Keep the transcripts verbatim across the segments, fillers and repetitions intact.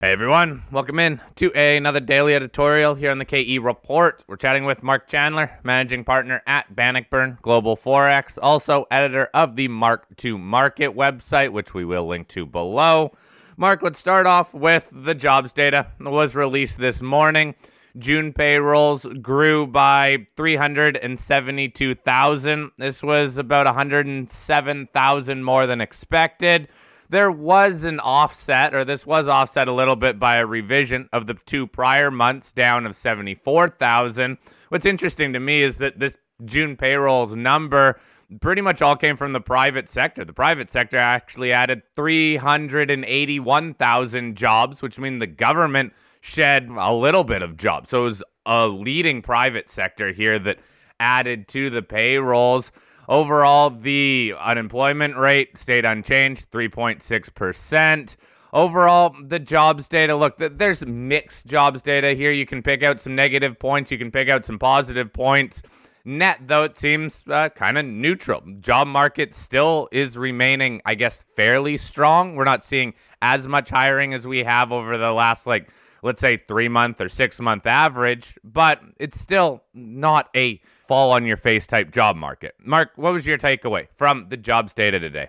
Hey everyone, welcome in to another daily editorial here on the K E Report. We're chatting with Mark Chandler, managing partner at Bannockburn Global Forex, also editor of the Mark to Market website, which we will link to below. Mark, let's start off with the jobs data that was released this morning. June payrolls grew by three hundred seventy-two thousand. This was about one hundred seven thousand more than expected. There was an offset, or this was offset a little bit by a revision of the two prior months down of seventy-four thousand. What's interesting to me is that this June payrolls number pretty much all came from the private sector. The private sector actually added three hundred eighty-one thousand jobs, which means the government shed a little bit of jobs. So it was a leading private sector here that added to the payrolls. Overall, the unemployment rate stayed unchanged, three point six percent. Overall, the jobs data, look, there's mixed jobs data here. You can pick out some negative points. You can pick out some positive points. Net, though, it seems uh, kind of neutral. Job market still is remaining, I guess, fairly strong. We're not seeing as much hiring as we have over the last, like, let's say three-month or six-month average, but it's still not a fall-on-your-face type job market. Mark, what was your takeaway from the jobs data today?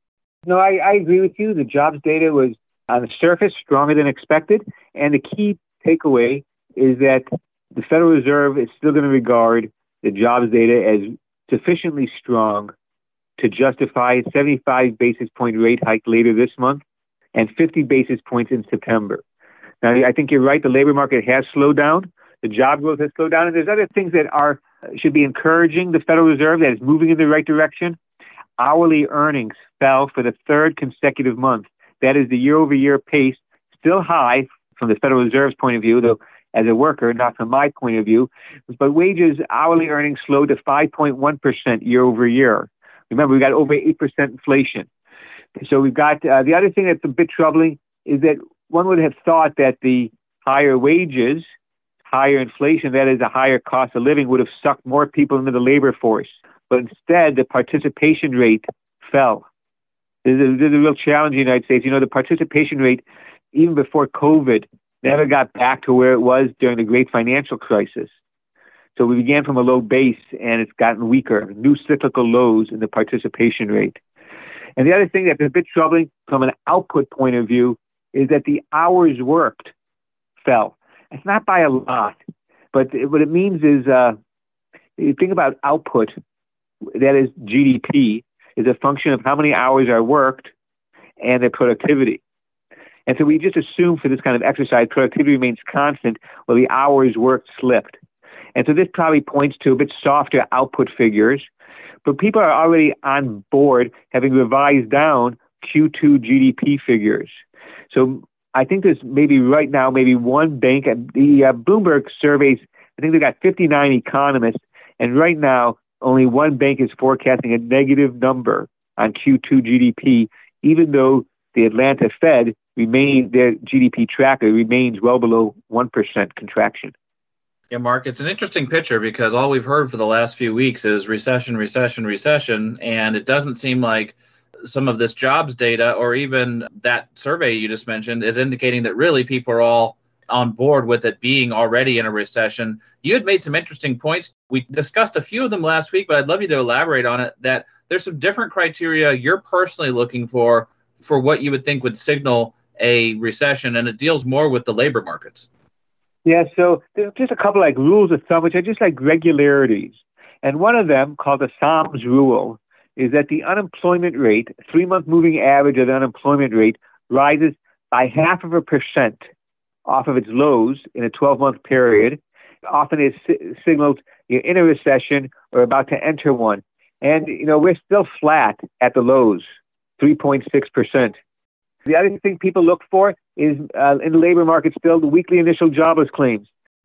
No, I, I agree with you. The jobs data was, on the surface, stronger than expected, and the key takeaway is that the Federal Reserve is still going to regard the jobs data as sufficiently strong to justify a seventy-five basis point rate hike later this month and fifty basis points in September. Now, I think you're right. The labor market has slowed down. The job growth has slowed down. And there's other things that are should be encouraging the Federal Reserve that is moving in the right direction. Hourly earnings fell for the third consecutive month. That is the year-over-year pace, still high from the Federal Reserve's point of view, though as a worker, not from my point of view. But wages, hourly earnings slowed to five point one percent year-over-year. Remember, we got over eight percent inflation. So we've got uh, the other thing that's a bit troubling is that one would have thought that the higher wages, higher inflation, that is a higher cost of living, would have sucked more people into the labor force. But instead, the participation rate fell. There's a, there's a real challenge in the United States. You know, the participation rate, even before COVID, never got back to where it was during the great financial crisis. So we began from a low base, and it's gotten weaker, new cyclical lows in the participation rate. And the other thing that's a bit troubling from an output point of view is that the hours worked fell. It's not by a lot, but what it means is, uh, you think about output, that is G D P, is a function of how many hours are worked and their productivity. And so we just assume for this kind of exercise, productivity remains constant, while the hours worked slipped. And so this probably points to a bit softer output figures, but people are already on board having revised down Q two G D P figures. So I think there's maybe right now, maybe one bank, the uh, Bloomberg surveys, I think they got fifty-nine economists, and right now only one bank is forecasting a negative number on Q two G D P, even though the Atlanta Fed remains, their G D P tracker remains well below one percent contraction. Yeah, Mark, it's an interesting picture because all we've heard for the last few weeks is recession, recession, recession, and it doesn't seem like some of this jobs data or even that survey you just mentioned is indicating that really people are all on board with it being already in a recession. You had made some interesting points. We discussed a few of them last week, but I'd love you to elaborate on it, that there's some different criteria you're personally looking for for what you would think would signal a recession, and it deals more with the labor markets. Yeah, so there's just a couple like rules of thumb, which are just like regularities. And one of them, called the Sams rule, is that the unemployment rate, three-month moving average of the unemployment rate, rises by half of a percent off of its lows in a twelve-month period. Often it si- signals you're in a recession or about to enter one. And, you know, we're still flat at the lows, three point six percent. The other thing people look for is, uh, in the labor market still, the weekly initial jobless claims.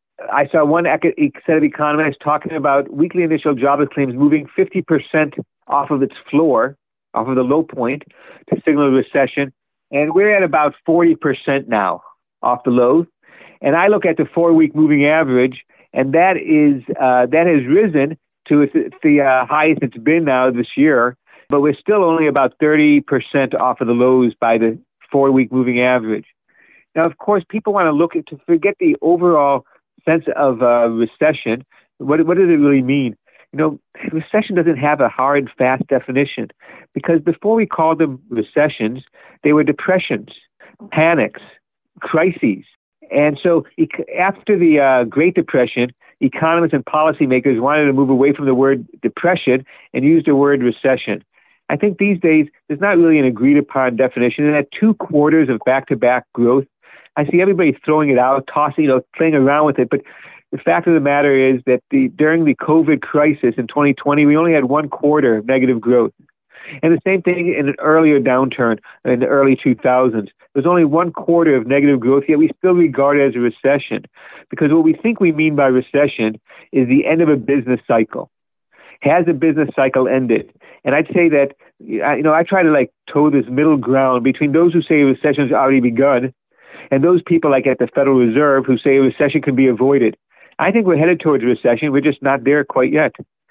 I saw one set of economists talking about weekly initial jobless claims moving fifty percent off of its floor, off of the low point, to signal a recession. And we're at about forty percent now off the lows. And I look at the four-week moving average, and that is uh, that has risen to its, it's the uh, highest it's been now this year. But we're still only about thirty percent off of the lows by the four-week moving average. Now, of course, people want to look at, to forget the overall sense of uh, recession. What, what does it really mean? You know, recession doesn't have a hard, fast definition, because before we called them recessions, they were depressions, panics, crises. And so after the uh, Great Depression, economists and policymakers wanted to move away from the word depression and use the word recession. I think these days there's not really an agreed upon definition. And at two quarters of back-to-back growth, I see everybody throwing it out, tossing, you know, playing around with it. But the fact of the matter is that the during the COVID crisis in twenty twenty, we only had one quarter of negative growth. And the same thing in an earlier downturn in the early two thousands. There's only one quarter of negative growth, yet we still regard it as a recession. Because what we think we mean by recession is the end of a business cycle. Has a business cycle ended? And I'd say that, you know, I try to like toe this middle ground between those who say a recession has already begun and those people like at the Federal Reserve who say a recession can be avoided. I think we're headed towards a recession. We're just not there quite yet.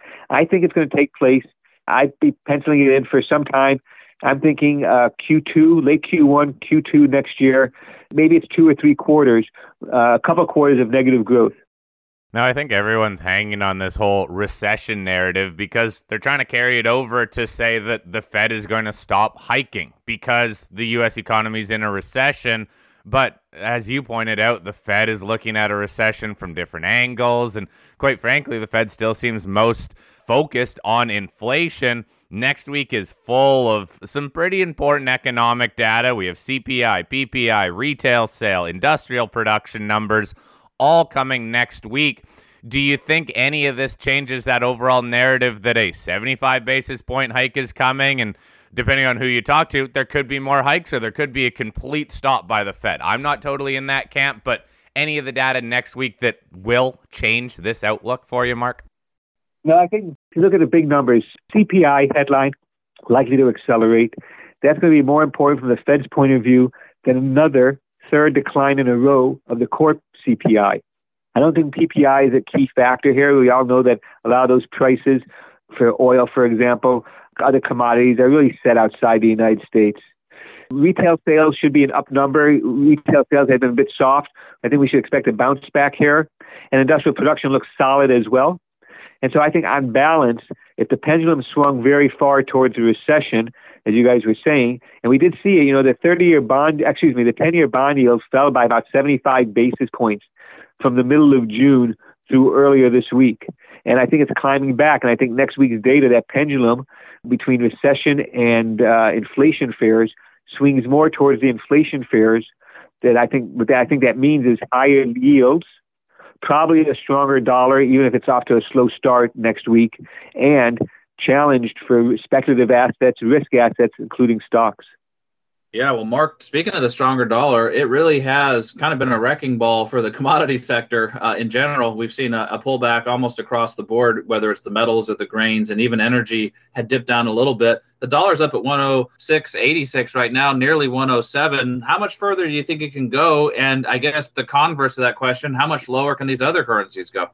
I think it's going to take place. I'd be penciling it in for some time. I'm thinking uh, Q two, late Q one, Q two next year. Maybe it's two or three quarters, uh, a couple of quarters of negative growth. Now, I think everyone's hanging on this whole recession narrative because they're trying to carry it over to say that the Fed is going to stop hiking because the U S economy is in a recession. But as you pointed out, the Fed is looking at a recession from different angles. And quite frankly, the Fed still seems most focused on inflation. Next week is full of some pretty important economic data. We have C P I, P P I, retail sale, industrial production numbers, all coming next week. Do you think any of this changes that overall narrative that a seventy-five basis point hike is coming? And depending on who you talk to, there could be more hikes or there could be a complete stop by the Fed. I'm not totally in that camp, but any of the data next week that will change this outlook for you, Mark? No, I think if you look at the big numbers, C P I headline likely to accelerate. That's going to be more important from the Fed's point of view than another third decline in a row of the core C P I. I don't think P P I is a key factor here. We all know that a lot of those prices for oil, for example, other commodities are really set outside the United States. Retail sales should be an up number. Retail sales have been a bit soft. I think we should expect a bounce back here. And industrial production looks solid as well. And so I think on balance, if the pendulum swung very far towards a recession, as you guys were saying, and we did see it, you know, the thirty-year bond, excuse me, the ten-year bond yield fell by about seventy-five basis points from the middle of June through earlier this week. And I think it's climbing back. And I think next week's data, that pendulum between recession and uh, inflation fears swings more towards the inflation fears. That I think what that, I think that means is higher yields, probably a stronger dollar, even if it's off to a slow start next week, and challenged for speculative assets, risk assets, including stocks. Yeah, well, Mark, speaking of the stronger dollar, it really has kind of been a wrecking ball for the commodity sector uh, in general. We've seen a, a pullback almost across the board, whether it's the metals or the grains, and even energy had dipped down a little bit. The dollar's up at one oh six eighty-six right now, nearly one oh seven. How much further do you think it can go? And I guess the converse of that question, how much lower can these other currencies go?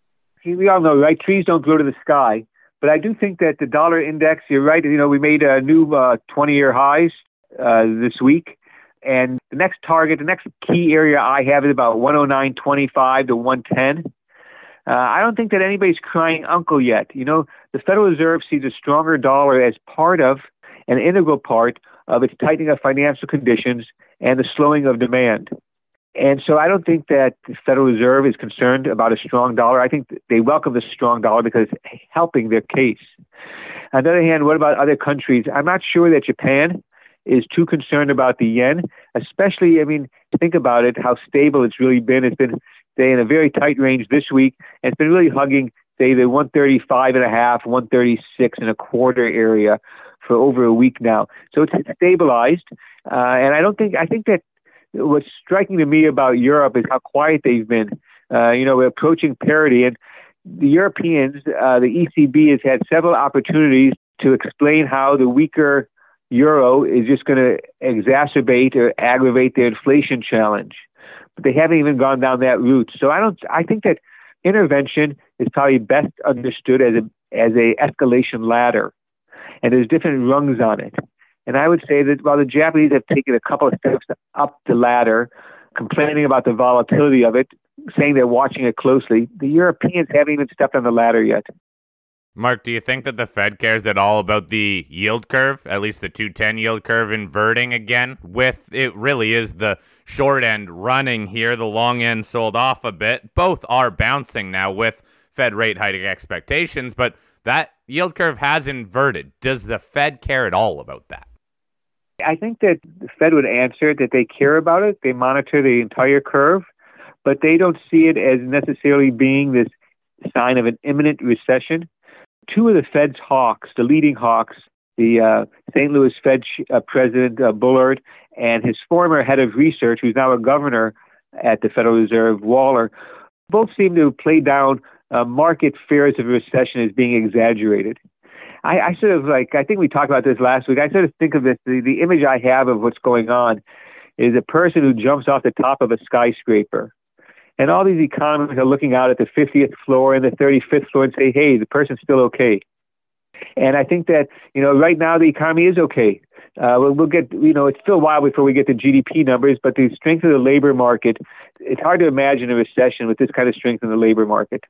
We all know, right? Trees don't grow to the sky. But I do think that the dollar index, you're right, you know, we made a new uh, twenty-year highs uh, this week. And the next target, the next key area I have is about one oh nine twenty-five to one ten. Uh, I don't think that anybody's crying uncle yet. You know, the Federal Reserve sees a stronger dollar as part of, an integral part of its tightening of financial conditions and the slowing of demand. And so I don't think that the Federal Reserve is concerned about a strong dollar. I think they welcome the strong dollar because it's helping their case. On the other hand, what about other countries? I'm not sure that Japan is too concerned about the yen, especially, I mean, think about it, how stable it's really been. It's been, say, in a very tight range this week, and it's been really hugging, say, the one thirty-five and a half, one thirty-six and a quarter area for over a week now. So it's stabilized. Uh, and I don't think, I think that what's striking to me about Europe is how quiet they've been. Uh, you know, we're approaching parity, and the Europeans, uh, the E C B has had several opportunities to explain how the weaker euro is just going to exacerbate or aggravate their inflation challenge. But they haven't even gone down that route. So I don't, I think that intervention is probably best understood as a, as a escalation ladder, and there's different rungs on it. And I would say that while the Japanese have taken a couple of steps up the ladder, complaining about the volatility of it, saying they're watching it closely. The Europeans haven't even stepped on the ladder yet. Mark, do you think that the Fed cares at all about the yield curve, at least the two ten yield curve inverting again? With it really is the short end running here, the long end sold off a bit. Both are bouncing now with Fed rate hiking expectations, but that yield curve has inverted. Does the Fed care at all about that? I think that the Fed would answer that they care about it. They monitor the entire curve, but they don't see it as necessarily being this sign of an imminent recession. Two of the Fed's hawks, the leading hawks, the uh, Saint Louis Fed uh, President uh, Bullard and his former head of research, who's now a governor at the Federal Reserve, Waller, both seem to play down uh, market fears of a recession as being exaggerated. I, I sort of like, I think we talked about this last week. I sort of think of this, the, the image I have of what's going on is a person who jumps off the top of a skyscraper. And all these economists are looking out at the fiftieth floor and the thirty-fifth floor and say, hey, the person's still okay. And I think that, you know, right now the economy is okay. Uh, we'll, we'll get, you know, it's still a while before we get the G D P numbers, but the strength of the labor market, it's hard to imagine a recession with this kind of strength in the labor market.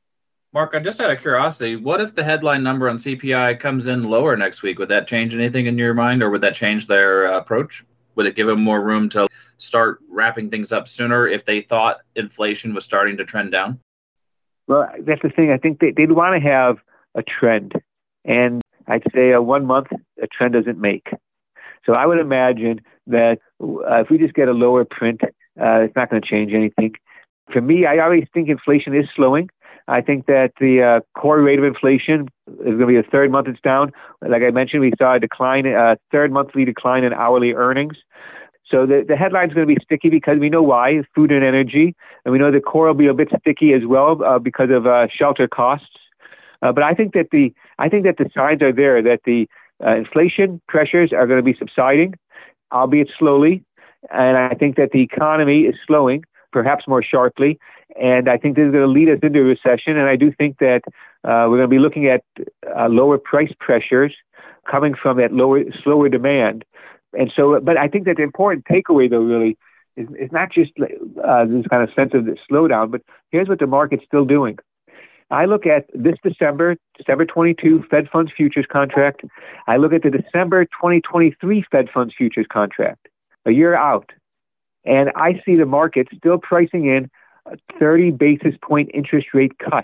Mark, I just out of curiosity, what if the headline number on C P I comes in lower next week? Would that change anything in your mind, or would that change their uh, approach? Would it give them more room to start wrapping things up sooner if they thought inflation was starting to trend down? Well, that's the thing. I think they, they'd want to have a trend. And I'd say a one month, a trend doesn't make. So I would imagine that uh, if we just get a lower print, uh, it's not going to change anything. For me, I always think inflation is slowing. I think that the uh, core rate of inflation is going to be a third month it's down. Like I mentioned, we saw a decline, a third monthly decline in hourly earnings. So the, the headline's going to be sticky because we know why, food and energy. And we know the core will be a bit sticky as well uh, because of uh, shelter costs. Uh, but I think that the I think that the signs are there that the uh, inflation pressures are going to be subsiding, albeit slowly. And I think that the economy is slowing, perhaps more sharply. And I think this is going to lead us into a recession. And I do think that uh, we're going to be looking at uh, lower price pressures coming from that lower, slower demand. And so, but I think that the important takeaway, though, really, is, is not just uh, this kind of sense of the slowdown, but here's what the market's still doing. I look at this December, December twenty-two Fed Funds Futures contract. I look at the December twenty twenty-three Fed Funds Futures contract, a year out. And I see the market still pricing in a thirty basis point interest rate cut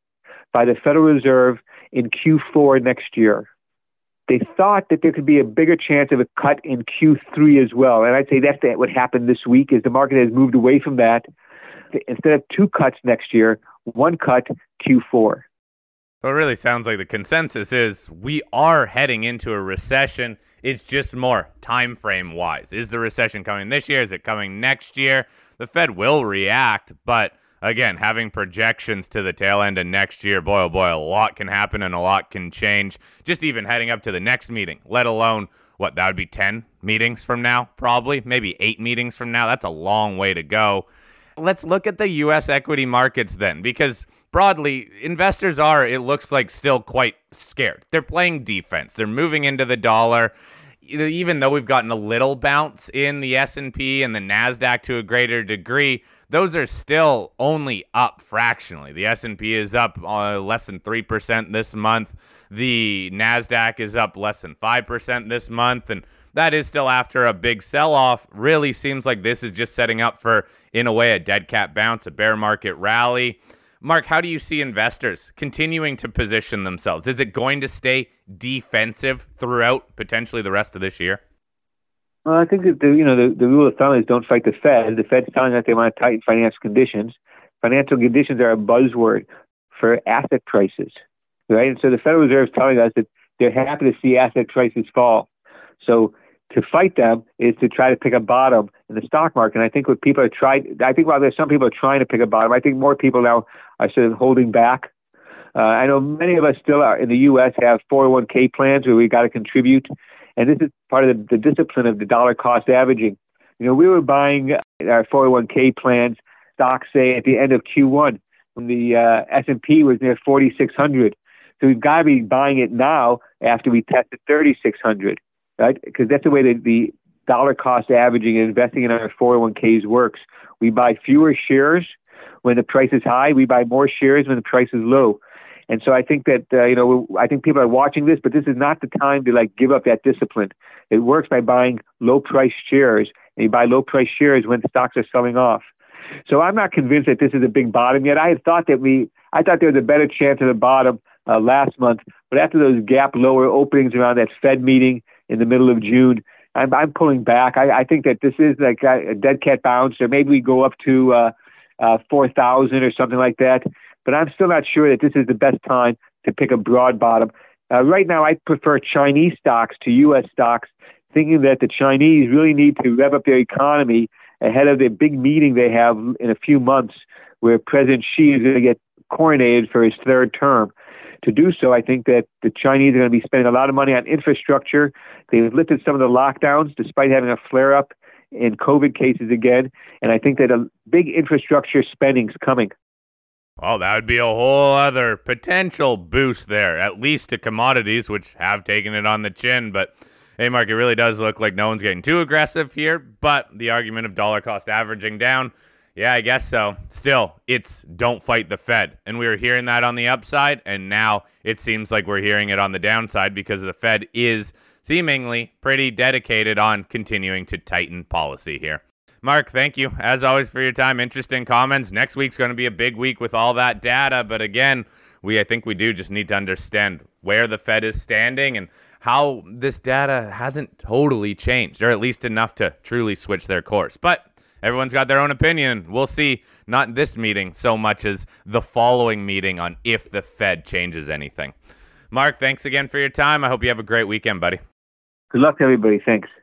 by the Federal Reserve in Q four next year. They thought that there could be a bigger chance of a cut in Q three as well. And I'd say that's what happened this week is the market has moved away from that. Instead of two cuts next year, one cut Q four. So it really sounds like the consensus is we are heading into a recession. It's just more time frame wise. Is the recession coming this year? Is it coming next year? The Fed will react, but again, having projections to the tail end of next year, boy, oh boy, a lot can happen and a lot can change. Just even heading up to the next meeting, let alone, what, that would be ten meetings from now, probably, maybe eight meetings from now. That's a long way to go. Let's look at the U S equity markets then, because broadly, investors are, it looks like, still quite scared. They're playing defense. They're moving into the dollar. Even though we've gotten a little bounce in the S and P and the NASDAQ to a greater degree, those are still only up fractionally. The S and P is up uh, less than three percent this month. The NASDAQ is up less than five percent this month. And that is still after a big sell-off. Really seems like this is just setting up for, in a way, a dead cat bounce, a bear market rally. Mark, how do you see investors continuing to position themselves? Is it going to stay defensive throughout potentially the rest of this year? Well, I think that the, you know the, the rule of thumb is don't fight the Fed. The Fed's telling us they want to tighten financial conditions. Financial conditions are a buzzword for asset prices, right? And so the Federal Reserve is telling us that they're happy to see asset prices fall. So to fight them is to try to pick a bottom in the stock market. And I think what people are trying, I think while there's some people are trying to pick a bottom, I think more people now are sort of holding back. Uh, I know many of us still are in the U S have four oh one k plans where we got to contribute. And this is part of the, the discipline of the dollar cost averaging. You know, we were buying our four oh one k plans stocks, say, at the end of Q one when the uh, S and P was near forty-six hundred. So we've got to be buying it now after we tested thirty-six hundred. Right? Because that's the way that the dollar cost averaging and investing in our four oh one k's works. We buy fewer shares when the price is high. We buy more shares when the price is low. And so I think that, uh, you know, I think people are watching this, but this is not the time to like give up that discipline. It works by buying low price shares, and you buy low price shares when stocks are selling off. So I'm not convinced that this is a big bottom yet. I had thought that we, I thought there was a better chance of the bottom uh, last month, but after those gap lower openings around that Fed meeting in the middle of June, I'm, I'm pulling back. I, I think that this is like a dead cat bounce, or maybe we go up to uh, uh, four thousand or something like that. But I'm still not sure that this is the best time to pick a broad bottom. Uh, right now, I prefer Chinese stocks to U S stocks, thinking that the Chinese really need to rev up their economy ahead of the big meeting they have in a few months, where President Xi is going to get coronated for his third term. To do so, I think that the Chinese are going to be spending a lot of money on infrastructure. They've lifted some of the lockdowns despite having a flare-up in COVID cases again. And I think that a big infrastructure spending is coming. Well, that would be a whole other potential boost there, at least to commodities, which have taken it on the chin. But, hey, Mark, it really does look like no one's getting too aggressive here. But the argument of dollar cost averaging down, yeah, I guess so. Still, it's don't fight the Fed. And we were hearing that on the upside, and now it seems like we're hearing it on the downside because the Fed is seemingly pretty dedicated on continuing to tighten policy here. Mark, thank you, as always, for your time. Interesting comments. Next week's going to be a big week with all that data. But again, we I think we do just need to understand where the Fed is standing and how this data hasn't totally changed, or at least enough to truly switch their course. But everyone's got their own opinion. We'll see, not this meeting so much as the following meeting on if the Fed changes anything. Mark, thanks again for your time. I hope you have a great weekend, buddy. Good luck to everybody. Thanks.